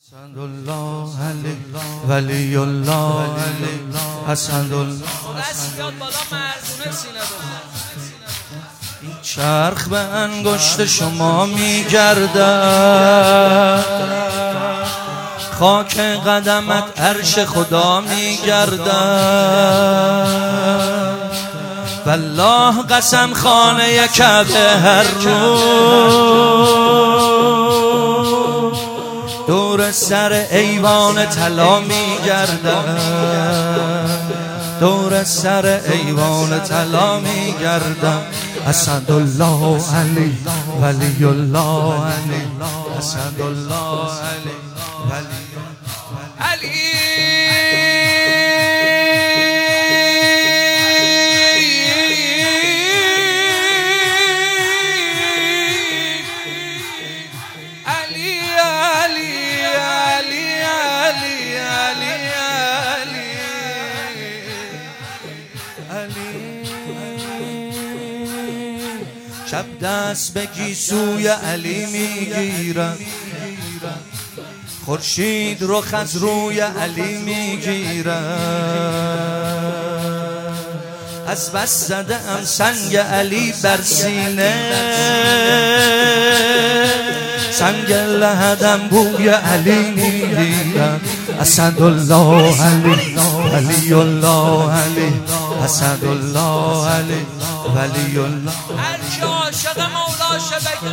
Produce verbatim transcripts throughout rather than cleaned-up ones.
حسن الله علی ولی الله علی حسن الله دست بیاد بالا مردونه سینه این چرخ به انگشت شما میگردد، خاک قدمت عرش خدا میگردد. والله قسم خانه کعبه هر روز دور سر ایوان طلا میگردم، دور سر ایوان طلا میگردم. اسد الله علی ولی الله علی اسد الله علی ولی علی شب دست به گیسوی علی میگیرم، خورشید رخ از روی علی میگیرم. از بس زده ام سنگ علی بر سینه، سنگ لحدم بوی علی میگیرم. اسد الله علی ولی الله علی اسد الله علی ولی الله. هر کی عاشق مولا شه بگه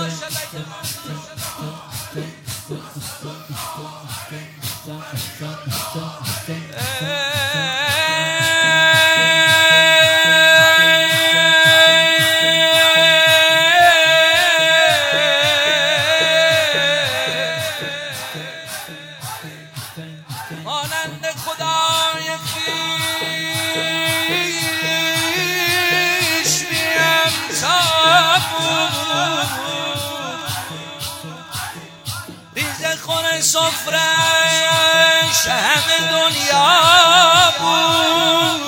مانند خدای خویش بیم تا بود، ریز خور سفرش همه دنیا بود.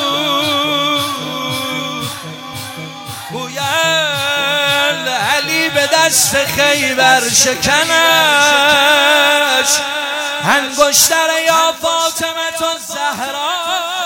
گویند علی به دست خیبر شکنش، انگشتر یا فاطمه الزهرا